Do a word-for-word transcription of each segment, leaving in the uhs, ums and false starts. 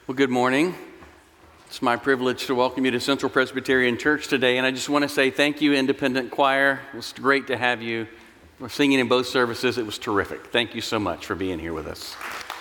Well, good morning. It's my privilege to welcome you to Central Presbyterian Church today, and I just want to say thank you, Independent Choir. It was great to have you. We're singing in both services. It was terrific. Thank you so much for being here with us.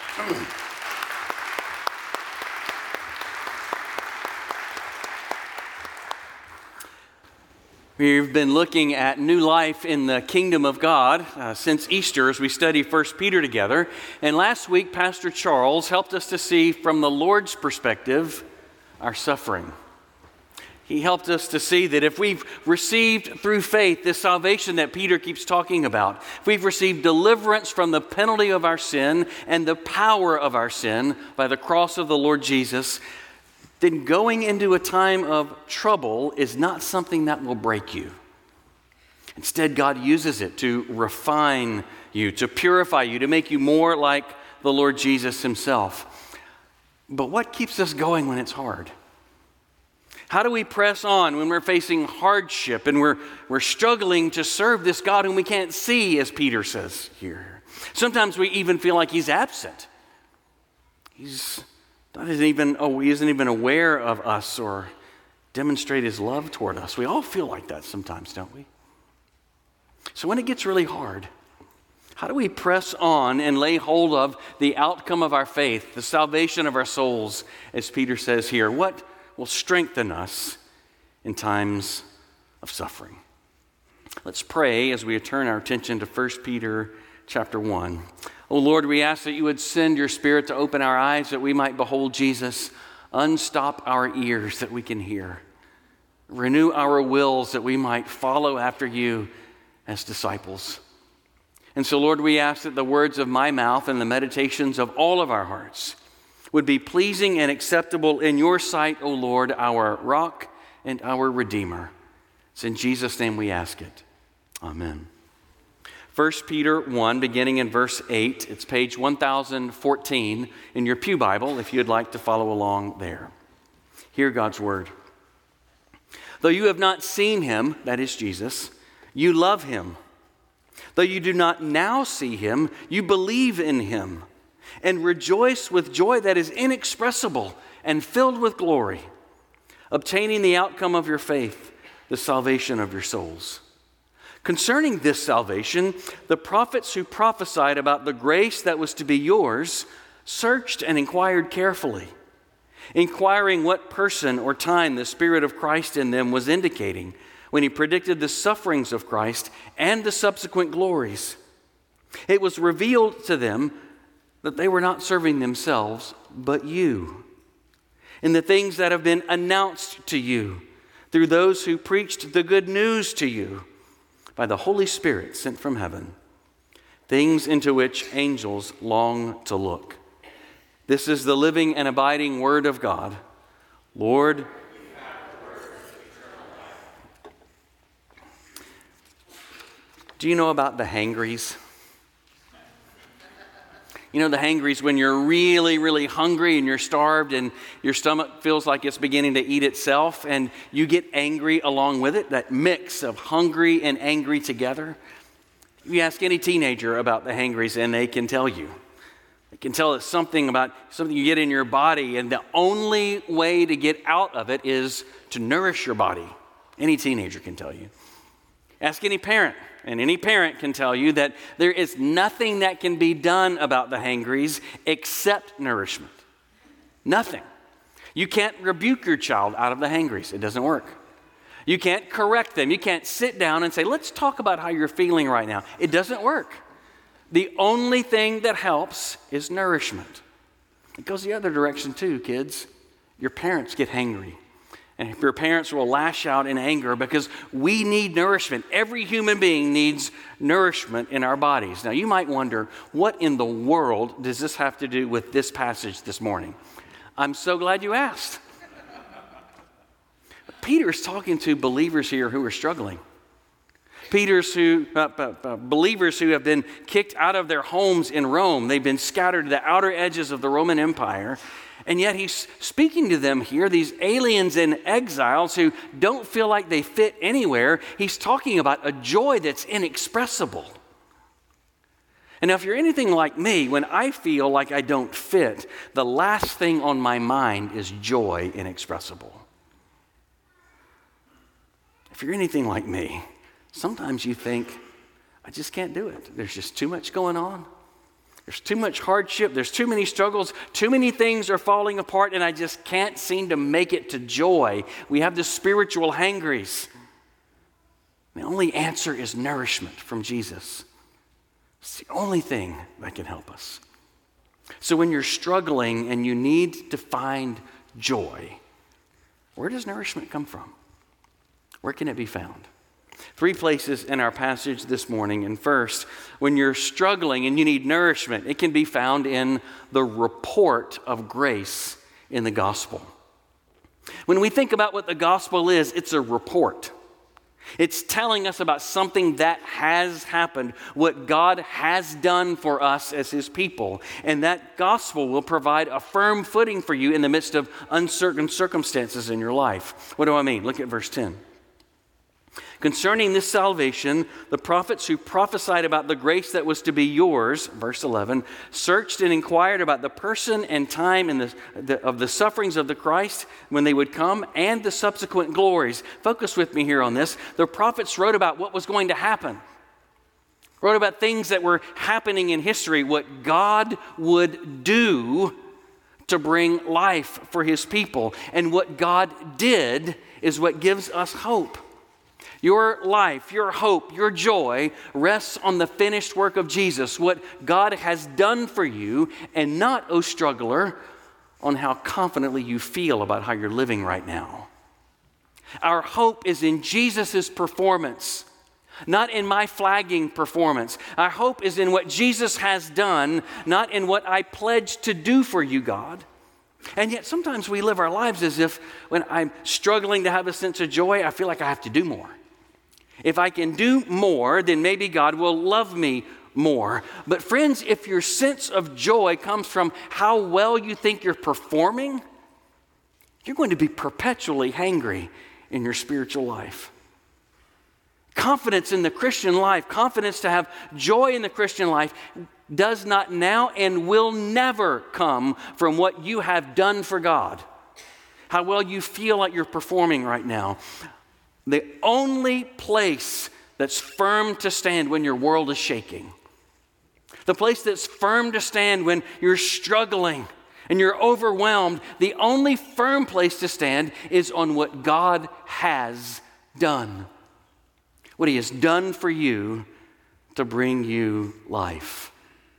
We've been looking at new life in the kingdom of God uh, since Easter as we study First Peter together. And last week, Pastor Charles helped us to see from the Lord's perspective our suffering. He helped us to see that if we've received through faith this salvation that Peter keeps talking about, if we've received deliverance from the penalty of our sin and the power of our sin by the cross of the Lord Jesus, then going into a time of trouble is not something that will break you. Instead, God uses it to refine you, to purify you, to make you more like the Lord Jesus himself. But what keeps us going when it's hard? How do we press on when we're facing hardship and we're, we're struggling to serve this God whom we can't see, as Peter says here? Sometimes we even feel like he's absent. He's not even, oh, he isn't even aware of us or demonstrate his love toward us. We all feel like that sometimes, don't we? So when it gets really hard, how do we press on and lay hold of the outcome of our faith, the salvation of our souls, as Peter says here? What will strengthen us in times of suffering? Let's pray as we turn our attention to First Peter chapter one. Oh Lord, we ask that you would send your Spirit to open our eyes that we might behold Jesus, unstop our ears that we can hear, renew our wills that we might follow after you as disciples. And so, Lord, we ask that the words of my mouth and the meditations of all of our hearts would be pleasing and acceptable in your sight, O Lord, our rock and our Redeemer. It's in Jesus' name we ask it. Amen. First Peter one, beginning in verse eight. It's page one thousand fourteen in your pew Bible, if you'd like to follow along there. Hear God's word. Though you have not seen him, that is Jesus, you love him. Though you do not now see him, you believe in him and rejoice with joy that is inexpressible and filled with glory, obtaining the outcome of your faith, the salvation of your souls. Concerning this salvation, the prophets who prophesied about the grace that was to be yours searched and inquired carefully, inquiring what person or time the Spirit of Christ in them was indicating when he predicted the sufferings of Christ and the subsequent glories. It was revealed to them that they were not serving themselves, but you, in the things that have been announced to you through those who preached the good news to you by the Holy Spirit sent from heaven, things into which angels long to look. This is the living and abiding word of God. Lord, do you know about the hangries? You know the hangries when you're really, really hungry and you're starved and your stomach feels like it's beginning to eat itself and you get angry along with it, that mix of hungry and angry together. You ask any teenager about the hangries and they can tell you. They can tell us something about something you get in your body, and the only way to get out of it is to nourish your body. Any teenager can tell you. Ask any parent. And any parent can tell you that there is nothing that can be done about the hangries except nourishment. Nothing. You can't rebuke your child out of the hangries. It doesn't work. You can't correct them. You can't sit down and say, let's talk about how you're feeling right now. It doesn't work. The only thing that helps is nourishment. It goes the other direction too, kids. Your parents get hangry. And if your parents will lash out in anger because we need nourishment. Every human being needs nourishment in our bodies. Now, you might wonder, what in the world does this have to do with this passage this morning? I'm so glad you asked. Peter's talking to believers here who are struggling. Peter's who, uh, uh, uh, believers who have been kicked out of their homes in Rome. They've been scattered to the outer edges of the Roman Empire. And yet he's speaking to them here, these aliens and exiles who don't feel like they fit anywhere. He's talking about a joy that's inexpressible. And now, if you're anything like me, when I feel like I don't fit, the last thing on my mind is joy inexpressible. If you're anything like me, sometimes you think, I just can't do it. There's just too much going on. There's too much hardship. There's too many struggles. Too many things are falling apart, and I just can't seem to make it to joy. We have the spiritual hangries. The only answer is nourishment from Jesus. It's the only thing that can help us. So when you're struggling and you need to find joy, where does nourishment come from? Where can it be found? Three places in our passage this morning. And first, when you're struggling and you need nourishment, it can be found in the report of grace in the gospel. When we think about what the gospel is, it's a report. It's telling us about something that has happened, what God has done for us as his people. And that gospel will provide a firm footing for you in the midst of uncertain circumstances in your life. What do I mean? Look at verse ten. Concerning this salvation, the prophets who prophesied about the grace that was to be yours, verse eleven, searched and inquired about the person and time in the, the, of the sufferings of the Christ when they would come and the subsequent glories. Focus with me here on this. The prophets wrote about what was going to happen. Wrote about things that were happening in history, what God would do to bring life for his people. And what God did is what gives us hope. Your life, your hope, your joy rests on the finished work of Jesus, what God has done for you, and not, oh struggler, on how confidently you feel about how you're living right now. Our hope is in Jesus' performance, not in my flagging performance. Our hope is in what Jesus has done, not in what I pledge to do for you, God. And yet sometimes we live our lives as if when I'm struggling to have a sense of joy, I feel like I have to do more. If I can do more, then maybe God will love me more. But friends, if your sense of joy comes from how well you think you're performing, you're going to be perpetually hangry in your spiritual life. Confidence in the Christian life, confidence to have joy in the Christian life does not now and will never come from what you have done for God, how well you feel like you're performing right now. The only place that's firm to stand when your world is shaking, the place that's firm to stand when you're struggling and you're overwhelmed, the only firm place to stand is on what God has done. What he has done for you to bring you life.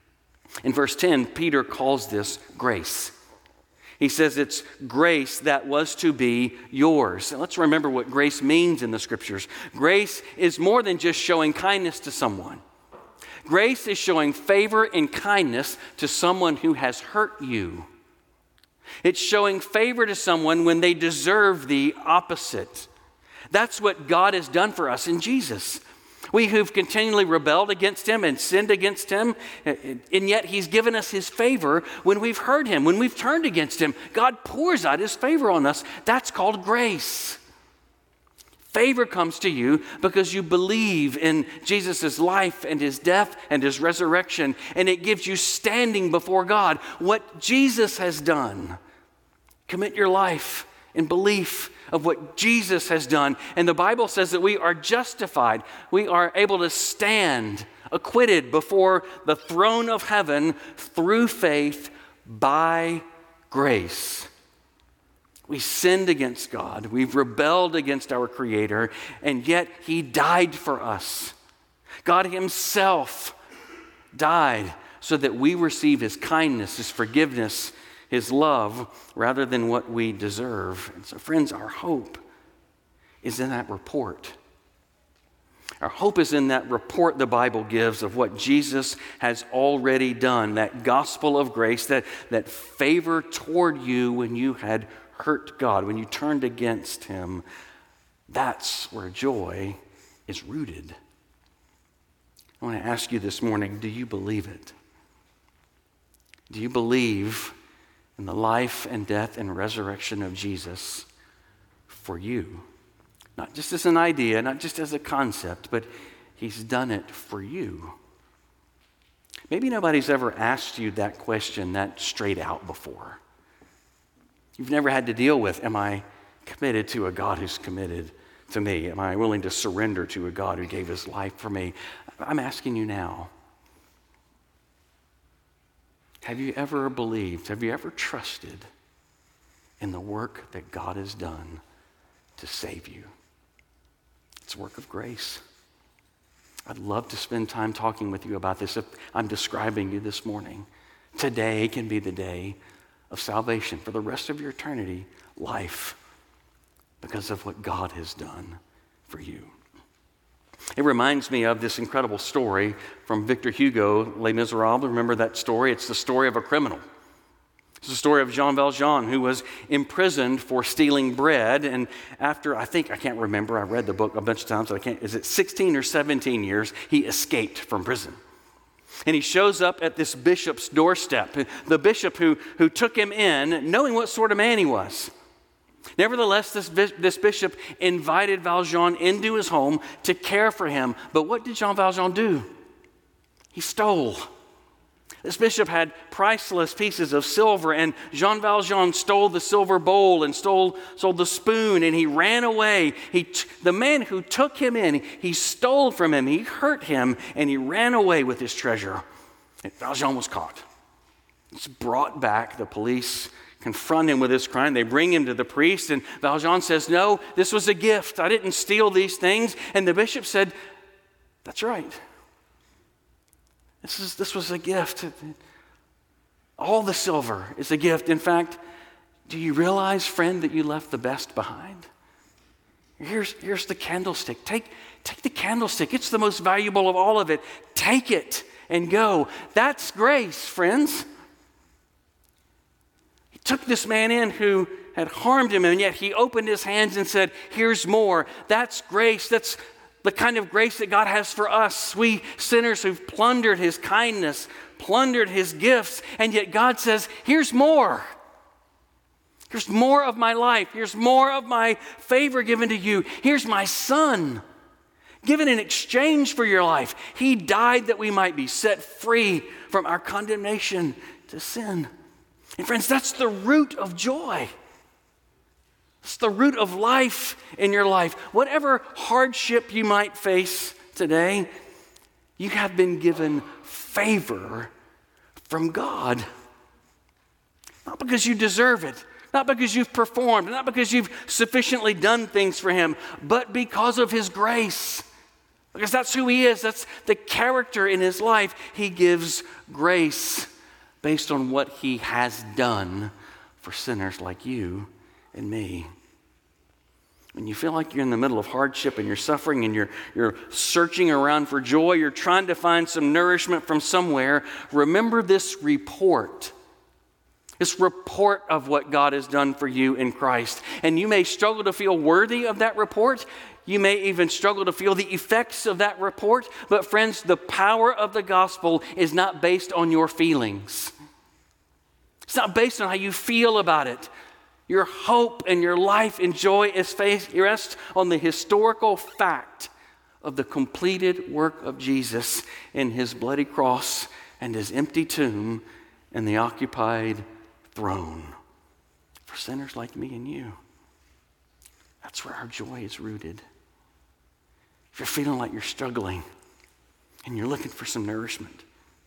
In verse ten, Peter calls this grace. He says it's grace that was to be yours. And let's remember what grace means in the scriptures. Grace is more than just showing kindness to someone. Grace is showing favor and kindness to someone who has hurt you. It's showing favor to someone when they deserve the opposite. That's what God has done for us in Jesus. We who've continually rebelled against him and sinned against him, and yet he's given us his favor when we've hurt him, when we've turned against him. God pours out his favor on us. That's called grace. Favor comes to you because you believe in Jesus' life and his death and his resurrection, and it gives you standing before God. What Jesus has done, commit your life in belief of what Jesus has done. And the Bible says that we are justified. We are able to stand acquitted before the throne of heaven through faith by grace. We sinned against God. We've rebelled against our Creator, and yet he died for us. God himself died so that we receive his kindness, his forgiveness, his love, rather than what we deserve. And so, friends, our hope is in that report. Our hope is in that report the Bible gives of what Jesus has already done, that gospel of grace, that, that favor toward you when you had hurt God, when you turned against him. That's where joy is rooted. I want to ask you this morning, do you believe it? Do you believe in the life and death and resurrection of Jesus for you? Not just as an idea, not just as a concept, but he's done it for you. Maybe nobody's ever asked you that question that straight out before. You've never had to deal with, am I committed to a God who's committed to me? Am I willing to surrender to a God who gave his life for me? I'm asking you now. Have you ever believed, have you ever trusted in the work that God has done to save you? It's a work of grace. I'd love to spend time talking with you about this if I'm describing you this morning. Today can be the day of salvation for the rest of your eternity, life, because of what God has done for you. It reminds me of this incredible story from Victor Hugo, Les Miserables. Remember that story? It's the story of a criminal. It's the story of Jean Valjean, who was imprisoned for stealing bread. And after, I think, I can't remember, I read the book a bunch of times, but I can't, is it sixteen or seventeen years, he escaped from prison. And he shows up at this bishop's doorstep, the bishop who, who took him in, knowing what sort of man he was. Nevertheless, this, this bishop invited Valjean into his home to care for him. But what did Jean Valjean do? He stole. This bishop had priceless pieces of silver, and Jean Valjean stole the silver bowl and stole, stole the spoon, and he ran away. He t- the man who took him in, he stole from him, he hurt him, and he ran away with his treasure. And Valjean was caught. He's brought back. The police confront him with this crime. They bring him to the priest, and Valjean says, no, this was a gift. I didn't steal these things. And the bishop said, that's right. This is this was a gift. All the silver is a gift. In fact, do you realize, friend, that you left the best behind? Here's, here's the candlestick. Take, take the candlestick. It's the most valuable of all of it. Take it and go. That's grace, friends. He took this man in who had harmed him, and yet he opened his hands and said, here's more. That's grace. That's the kind of grace that God has for us, we sinners who've plundered his kindness, plundered his gifts, and yet God says, here's more. Here's more of my life. Here's more of my favor given to you. Here's my son, given in exchange for your life. He died that we might be set free from our condemnation to sin. And friends, that's the root of joy. It's the root of life in your life. Whatever hardship you might face today, you have been given favor from God. Not because you deserve it, not because you've performed, not because you've sufficiently done things for him, but because of his grace. Because that's who he is. That's the character in his life. He gives grace based on what he has done for sinners like you and me. When you feel like you're in the middle of hardship and you're suffering and you're, you're searching around for joy, you're trying to find some nourishment from somewhere, remember this report. This report of what God has done for you in Christ. And you may struggle to feel worthy of that report. You may even struggle to feel the effects of that report. But friends, the power of the gospel is not based on your feelings. It's not based on how you feel about it. Your hope and your life and joy is rests on the historical fact of the completed work of Jesus in his bloody cross and his empty tomb and the occupied throne for sinners like me and you. That's where our joy is rooted. If you're feeling like you're struggling and you're looking for some nourishment,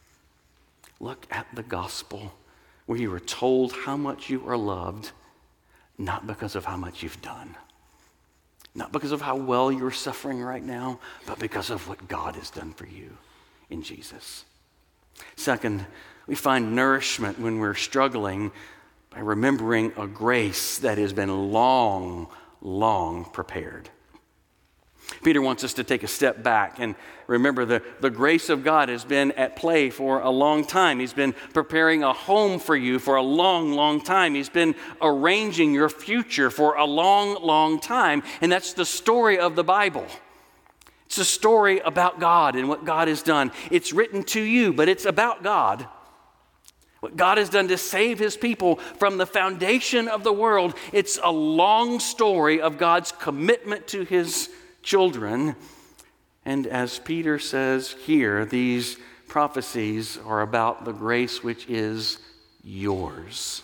look at the gospel where you are told how much you are loved, not because of how much you've done, not because of how well you're suffering right now, but because of what God has done for you in Jesus. Second, we find nourishment when we're struggling by remembering a grace that has been long, long prepared. Peter wants us to take a step back and remember the, the grace of God has been at play for a long time. He's been preparing a home for you for a long, long time. He's been arranging your future for a long, long time. And that's the story of the Bible. It's a story about God and what God has done. It's written to you, but it's about God. What God has done to save his people from the foundation of the world. It's a long story of God's commitment to his children. And as Peter says here, these prophecies are about the grace which is yours.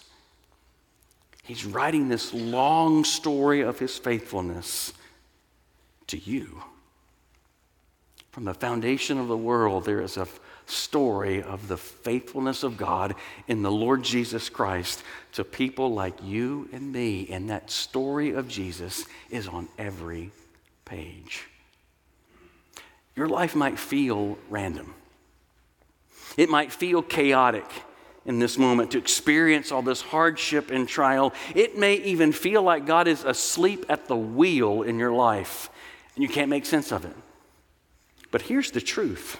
He's writing this long story of his faithfulness to you. From the foundation of the world, there is a story of the faithfulness of God in the Lord Jesus Christ to people like you and me. And that story of Jesus is on every page. Your life might feel random. It might feel chaotic in this moment to experience all this hardship and trial. It may even feel like God is asleep at the wheel in your life and you can't make sense of it. But here's the truth.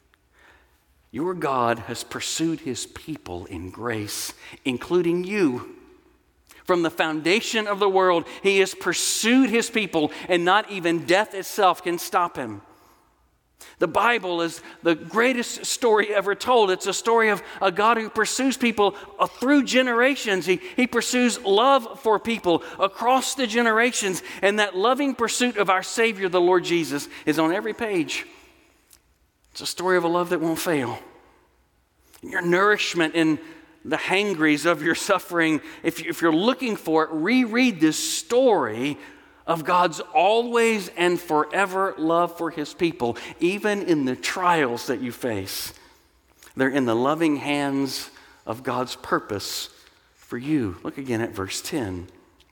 Your God has pursued his people in grace, including you. From the foundation of the world, he has pursued his people, and not even death itself can stop him. The Bible is the greatest story ever told. It's a story of a God who pursues people through generations. He, he pursues love for people across the generations, and that loving pursuit of our Savior, the Lord Jesus, is on every page. It's a story of a love that won't fail. Your nourishment in the hangries of your suffering, if, you, if you're looking for it, reread this story of God's always and forever love for his people, even in the trials that you face. They're in the loving hands of God's purpose for you. Look again at verse ten.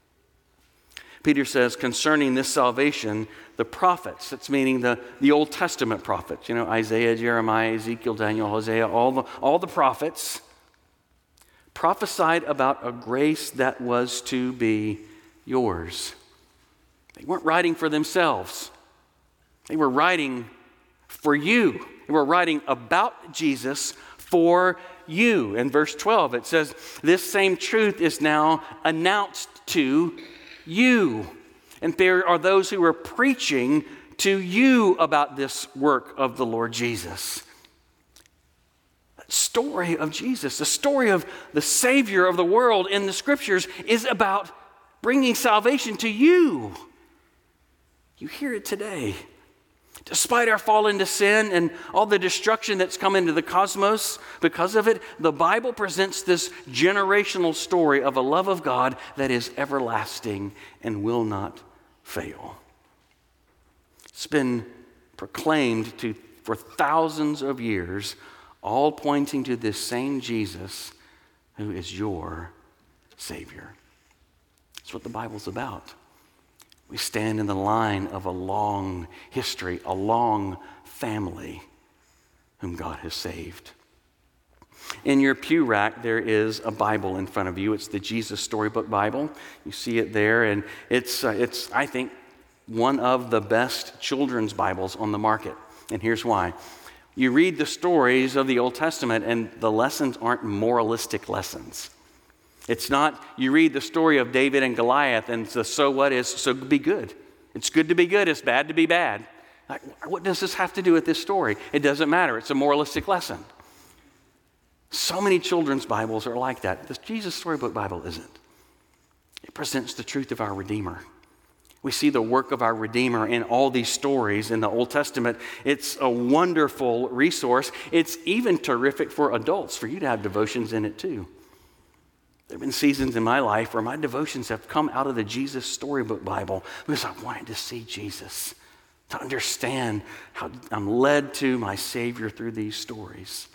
Peter says, concerning this salvation, the prophets, that's meaning the, the Old Testament prophets, you know, Isaiah, Jeremiah, Ezekiel, Daniel, Hosea, all the, all the prophets prophesied about a grace that was to be yours. They weren't writing for themselves. They were writing for you. They were writing about Jesus for you. In verse twelve, it says, this same truth is now announced to you. And there are those who are preaching to you about this work of the Lord Jesus. The story of Jesus, the story of the Savior of the world in the Scriptures is about bringing salvation to you. You hear it today. Despite our fall into sin and all the destruction that's come into the cosmos because of it, the Bible presents this generational story of a love of God that is everlasting and will not fail. It's been proclaimed to for thousands of years, all pointing to this same Jesus who is your Savior. That's what the Bible's about. We stand in the line of a long history, a long family whom God has saved. In your pew rack, there is a Bible in front of you. It's the Jesus Storybook Bible. You see it there, and it's, uh, it's I think, one of the best children's Bibles on the market. And here's why. You read the stories of the Old Testament, and the lessons aren't moralistic lessons. It's not, you read the story of David and Goliath, and the so what is, so be good. It's good to be good, it's bad to be bad. Like, what does this have to do with this story? It doesn't matter, it's a moralistic lesson. So many children's Bibles are like that. The Jesus Storybook Bible isn't. It presents the truth of our Redeemer. We see the work of our Redeemer in all these stories in the Old Testament. It's a wonderful resource. It's even terrific for adults, for you to have devotions in it too. There have been seasons in my life where my devotions have come out of the Jesus Storybook Bible because I wanted to see Jesus, to understand how I'm led to my Savior through these stories.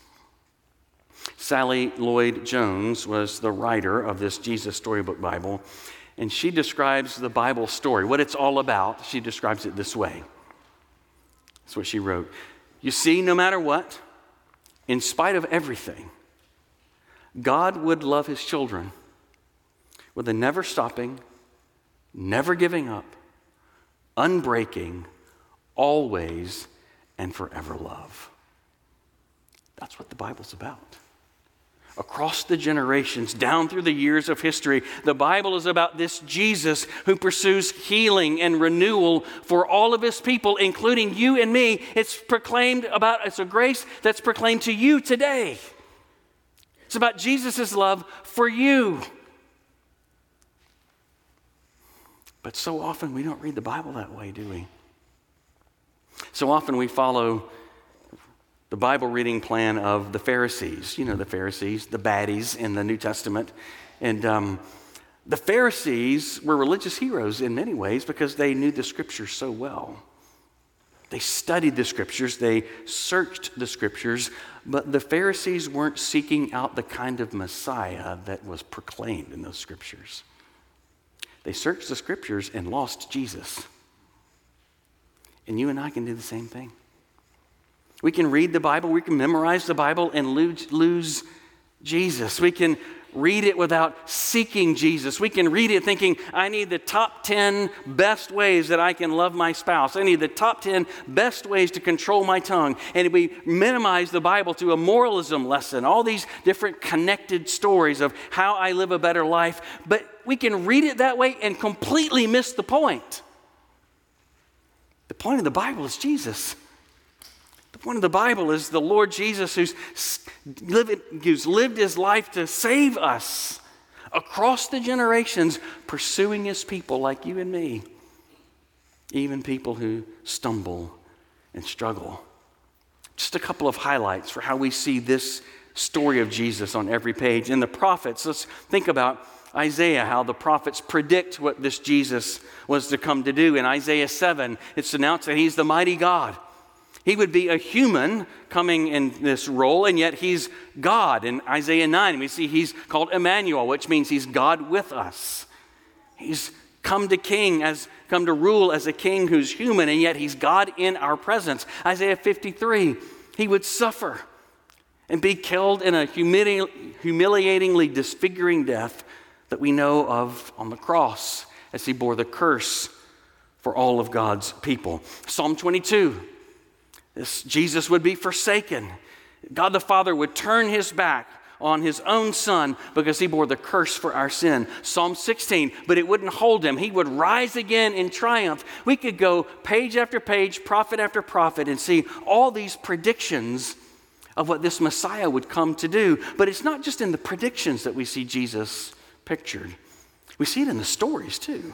Sally Lloyd Jones was the writer of this Jesus Storybook Bible, and she describes the Bible story, what it's all about. She describes it this way. That's what she wrote. You see, no matter what, in spite of everything, God would love his children with a never stopping, never giving up, unbreaking, always and forever love. That's what the Bible's about. Across the generations, down through the years of history, the Bible is about this Jesus who pursues healing and renewal for all of his people, including you and me. It's proclaimed about, it's a grace that's proclaimed to you today. It's about Jesus' love for you. But so often we don't read the Bible that way, do we? So often we follow the Bible reading plan of the Pharisees. You know the Pharisees, the baddies in the New Testament. And um, the Pharisees were religious heroes in many ways because they knew the Scriptures so well. They studied the Scriptures, they searched the Scriptures, but the Pharisees weren't seeking out the kind of Messiah that was proclaimed in those Scriptures. They searched the Scriptures and lost Jesus. And you and I can do the same thing. We can read the Bible, we can memorize the Bible and lose, lose Jesus. We can read it without seeking Jesus. We can read it thinking, I need the top ten best ways that I can love my spouse. I need the top ten best ways to control my tongue. And we minimize the Bible to a moralism lesson, all these different connected stories of how I live a better life. But we can read it that way and completely miss the point. The point of the Bible is Jesus. The point of the Bible is the Lord Jesus who's lived, who's lived his life to save us across the generations, pursuing his people like you and me, even people who stumble and struggle. Just a couple of highlights for how we see this story of Jesus on every page. In the prophets, let's think about Isaiah, how the prophets predict what this Jesus was to come to do. In Isaiah seven, it's announced that he's the mighty God. He would be a human coming in this role, and yet he's God. In Isaiah nine, we see he's called Emmanuel, which means he's God with us. He's come to king as come to rule as a king who's human, and yet he's God in our presence. Isaiah fifty-three, he would suffer and be killed in a humili- humiliatingly disfiguring death that we know of on the cross as he bore the curse for all of God's people. Psalm twenty-two. This Jesus would be forsaken. God the Father would turn his back on his own son because he bore the curse for our sin. Psalm sixteen, but it wouldn't hold him. He would rise again in triumph. We could go page after page, prophet after prophet, and see all these predictions of what this Messiah would come to do. But it's not just in the predictions that we see Jesus pictured. We see it in the stories too.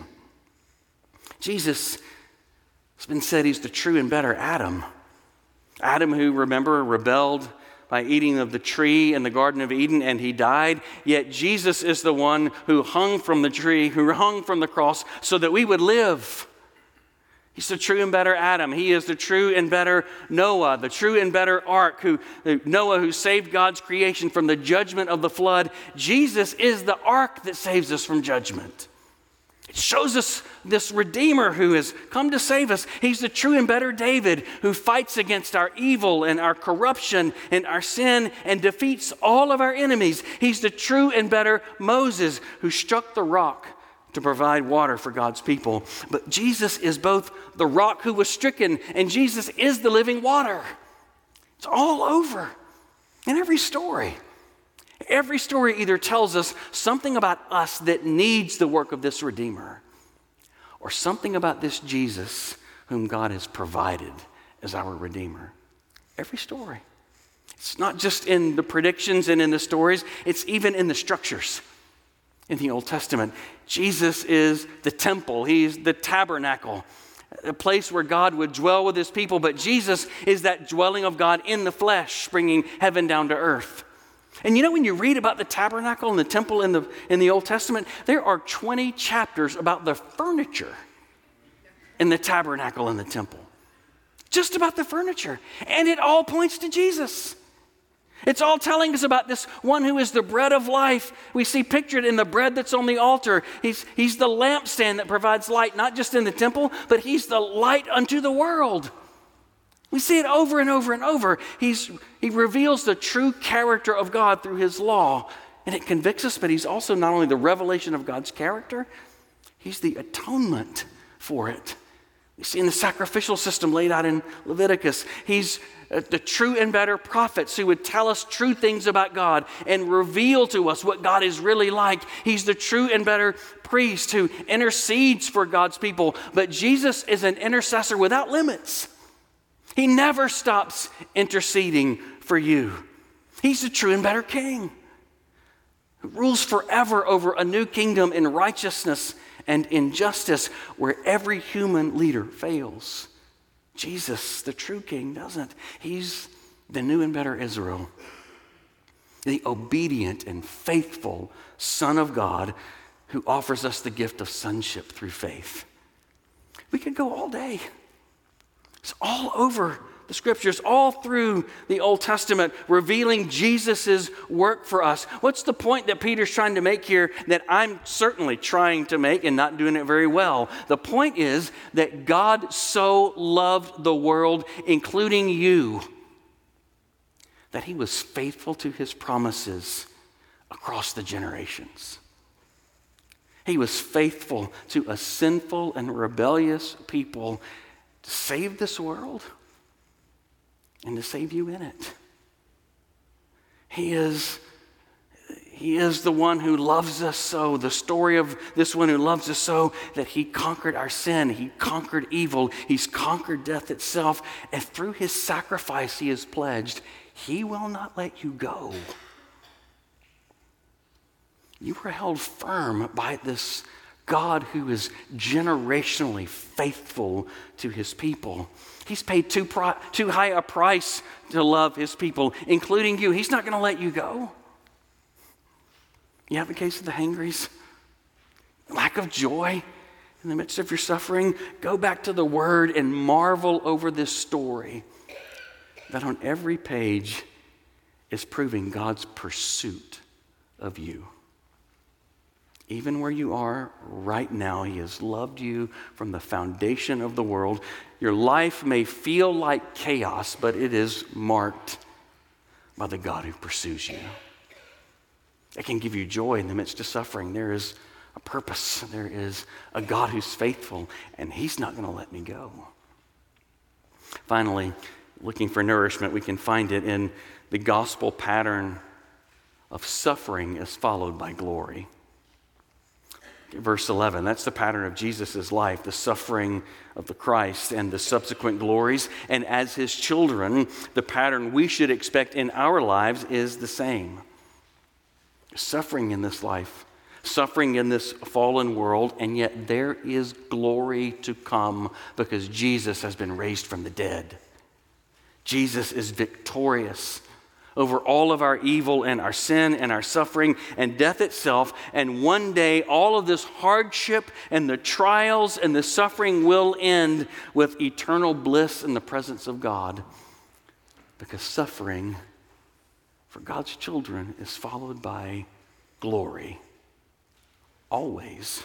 Jesus, it's been said he's the true and better Adam. Adam, who, remember, rebelled by eating of the tree in the Garden of Eden, and he died. Yet Jesus is the one who hung from the tree, who hung from the cross, so that we would live. He's the true and better Adam. He is the true and better Noah, the true and better ark, who Noah who saved God's creation from the judgment of the flood. Jesus is the ark that saves us from judgment. It shows us this Redeemer who has come to save us. He's the true and better David who fights against our evil and our corruption and our sin and defeats all of our enemies. He's the true and better Moses who struck the rock to provide water for God's people. But Jesus is both the rock who was stricken and Jesus is the living water. It's all over in every story. Every story either tells us something about us that needs the work of this Redeemer, or something about this Jesus whom God has provided as our Redeemer. Every story. It's not just in the predictions and in the stories, it's even in the structures. In the Old Testament, Jesus is the temple, he's the tabernacle, a place where God would dwell with his people, but Jesus is that dwelling of God in the flesh, bringing heaven down to earth. And you know, when you read about the tabernacle and the temple in the, in the Old Testament, there are twenty chapters about the furniture in the tabernacle and the temple. Just about the furniture. And it all points to Jesus. It's all telling us about this one who is the bread of life. We see pictured in the bread that's on the altar. He's, he's the lampstand that provides light, not just in the temple, but he's the light unto the world. We see it over and over and over. He's, he reveals the true character of God through his law, and it convicts us, but he's also not only the revelation of God's character, he's the atonement for it. We see in the sacrificial system laid out in Leviticus, he's the true and better prophets who would tell us true things about God and reveal to us what God is really like. He's the true and better priest who intercedes for God's people, but Jesus is an intercessor without limits. He never stops interceding for you. He's the true and better king who rules forever over a new kingdom in righteousness and in justice where every human leader fails. Jesus, the true king, doesn't. He's the new and better Israel, the obedient and faithful Son of God who offers us the gift of sonship through faith. We could go all day. It's all over the scriptures, all through the Old Testament, revealing Jesus' work for us. What's the point that Peter's trying to make here that I'm certainly trying to make and not doing it very well? The point is that God so loved the world, including you, that he was faithful to his promises across the generations. He was faithful to a sinful and rebellious people to save this world and to save you in it. He is, he is the one who loves us so, the story of this one who loves us so that he conquered our sin, he conquered evil, he's conquered death itself, and through his sacrifice he has pledged, he will not let you go. You were held firm by this God who is generationally faithful to his people. He's paid too, pri- too high a price to love his people, including you. He's not going to let you go. You have a case of the hangries, lack of joy in the midst of your suffering. Go back to the Word and marvel over this story that on every page is proving God's pursuit of you. Even where you are right now, he has loved you from the foundation of the world. Your life may feel like chaos, but it is marked by the God who pursues you. It can give you joy in the midst of suffering. There is a purpose. There is a God who's faithful, and he's not going to let me go. Finally, looking for nourishment, we can find it in the gospel pattern of suffering is followed by glory. Verse eleven, that's the pattern of Jesus' life, the suffering of the Christ and the subsequent glories. And as his children, the pattern we should expect in our lives is the same. Suffering in this life, suffering in this fallen world, and yet there is glory to come because Jesus has been raised from the dead. Jesus is victorious over all of our evil and our sin and our suffering and death itself. And one day, all of this hardship and the trials and the suffering will end with eternal bliss in the presence of God. Because suffering for God's children is followed by glory. Always.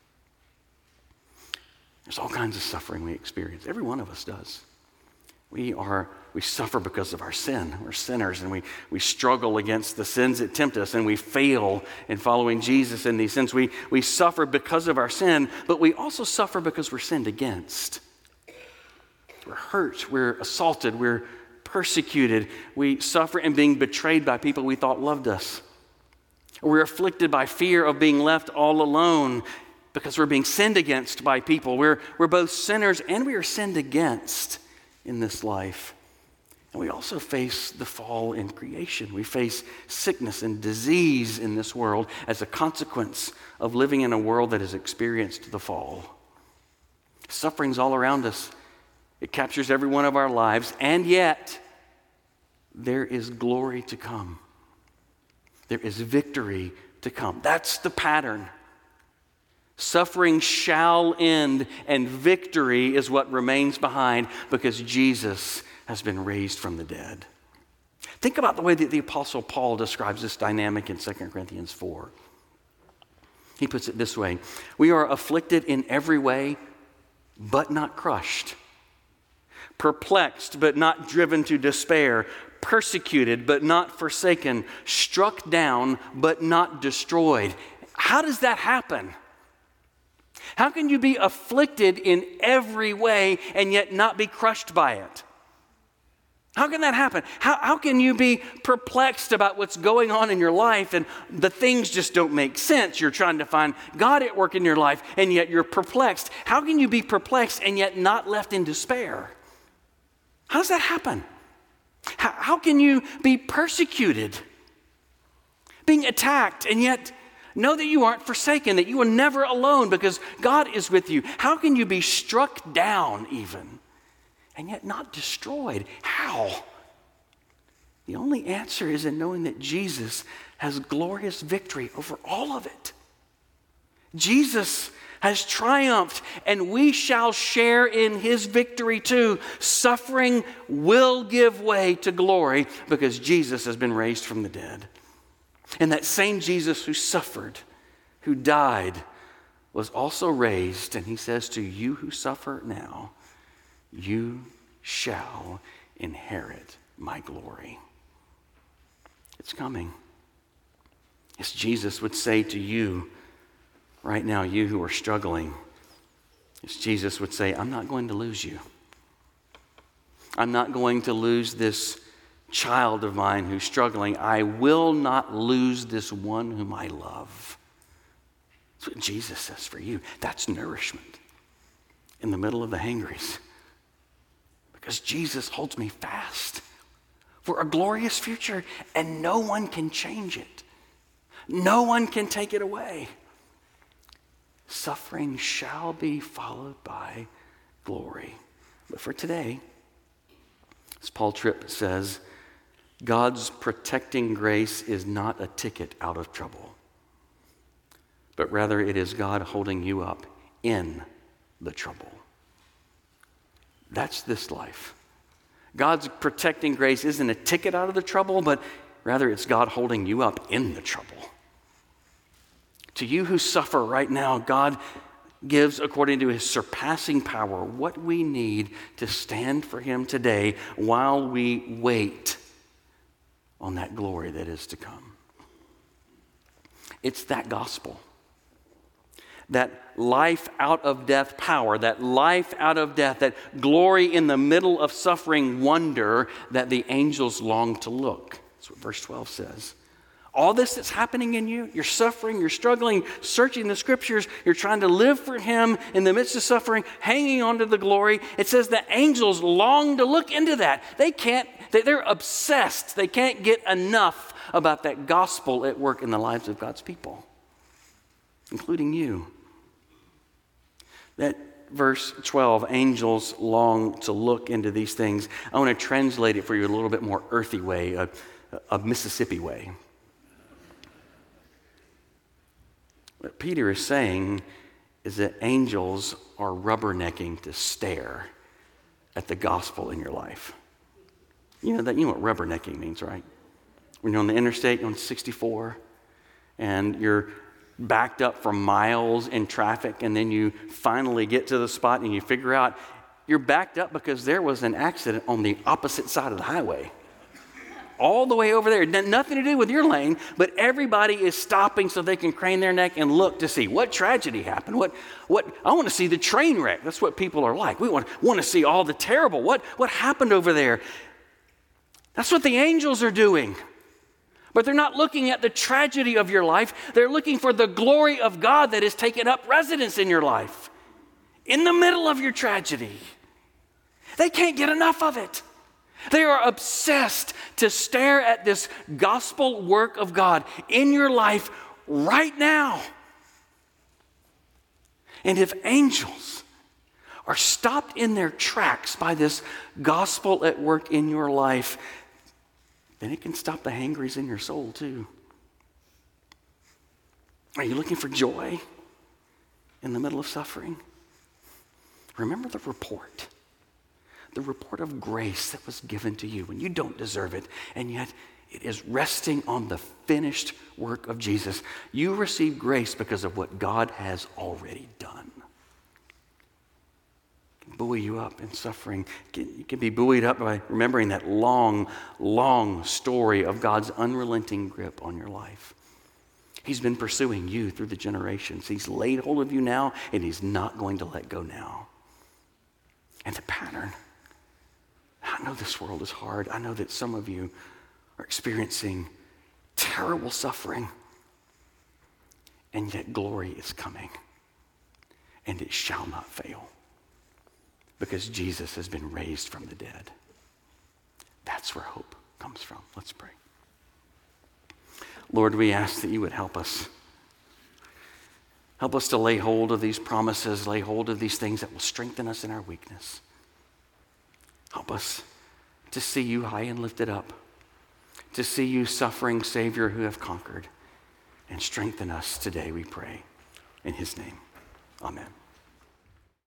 There's all kinds of suffering we experience. Every one of us does. We are, we suffer because of our sin. We're sinners, and we, we struggle against the sins that tempt us, and we fail in following Jesus in these sins. We, we suffer because of our sin, but we also suffer because we're sinned against. We're hurt, we're assaulted, we're persecuted. We suffer in being betrayed by people we thought loved us. We're afflicted by fear of being left all alone because we're being sinned against by people. We're, we're both sinners and we are sinned against in this life. And we also face the fall in creation. We face sickness and disease in this world as a consequence of living in a world that has experienced the fall. Suffering's all around us. It captures every one of our lives, and yet there is glory to come. There is victory to come. That's the pattern. Suffering shall end, and victory is what remains behind because Jesus has been raised from the dead. Think about the way that the Apostle Paul describes this dynamic in Second Corinthians four. He puts it this way: we are afflicted in every way, but not crushed. Perplexed, but not driven to despair. Persecuted, but not forsaken. Struck down, but not destroyed. How does that happen? How can you be afflicted in every way and yet not be crushed by it? How can that happen? How, how can you be perplexed about what's going on in your life and the things just don't make sense? You're trying to find God at work in your life and yet you're perplexed. How can you be perplexed and yet not left in despair? How does that happen? How, how can you be persecuted, being attacked, and yet know that you aren't forsaken, that you are never alone because God is with you? How can you be struck down even and yet not destroyed? How? The only answer is in knowing that Jesus has glorious victory over all of it. Jesus has triumphed, and we shall share in his victory too. Suffering will give way to glory because Jesus has been raised from the dead. And that same Jesus who suffered, who died, was also raised. And he says to you who suffer now, you shall inherit my glory. It's coming. As Jesus would say to you right now, you who are struggling, as Jesus would say, I'm not going to lose you. I'm not going to lose this child of mine who's struggling. I will not lose this one whom I love. That's what Jesus says for you. That's nourishment in the middle of the hangries. Because Jesus holds me fast for a glorious future, and no one can change it. No one can take it away. Suffering shall be followed by glory. But for today, as Paul Tripp says, God's protecting grace is not a ticket out of trouble, but rather it is God holding you up in the trouble. That's this life. God's protecting grace isn't a ticket out of the trouble, but rather it's God holding you up in the trouble. To you who suffer right now, God gives, according to his surpassing power, what we need to stand for him today while we wait on that glory that is to come. It's that gospel. That life out of death power, that life out of death, that glory in the middle of suffering wonder that the angels long to look. That's what verse twelve says. All this that's happening in you, you're suffering, you're struggling, searching the scriptures, you're trying to live for him in the midst of suffering, hanging on to the glory. It says the angels long to look into that. They can't, they're obsessed. They can't get enough about that gospel at work in the lives of God's people, including you. That verse twelve, angels long to look into these things. I want to translate it for you a little bit more earthy way, a, a Mississippi way. What Peter is saying is that angels are rubbernecking to stare at the gospel in your life. You know that you know what rubbernecking means, right? When you're on the interstate on sixty-four and you're backed up for miles in traffic, and then you finally get to the spot and you figure out you're backed up because there was an accident on the opposite side of the highway. All the way over there, nothing to do with your lane, but everybody is stopping so they can crane their neck and look to see what tragedy happened. What, what? I want to see the train wreck. That's what people are like. We want, want to see all the terrible. What, what happened over there? That's what the angels are doing. But they're not looking at the tragedy of your life. They're looking for the glory of God that has taken up residence in your life, in the middle of your tragedy. They can't get enough of it. They are obsessed to stare at this gospel work of God in your life right now. And if angels are stopped in their tracks by this gospel at work in your life, then it can stop the hangries in your soul too. Are you looking for joy in the middle of suffering? Remember the report. The report of grace that was given to you when you don't deserve it, and yet it is resting on the finished work of Jesus. You receive grace because of what God has already done. It can buoy you up in suffering. You can be buoyed up by remembering that long, long story of God's unrelenting grip on your life. He's been pursuing you through the generations. He's laid hold of you now, and he's not going to let go now. And the pattern. I know this world is hard. I know that some of you are experiencing terrible suffering, and yet glory is coming, and it shall not fail because Jesus has been raised from the dead. That's where hope comes from. Let's pray. Lord, we ask that you would help us. Help us to lay hold of these promises, lay hold of these things that will strengthen us in our weakness. Help us to see you high and lifted up, to see you, suffering Savior who have conquered. And strengthen us today, we pray. In his name, amen.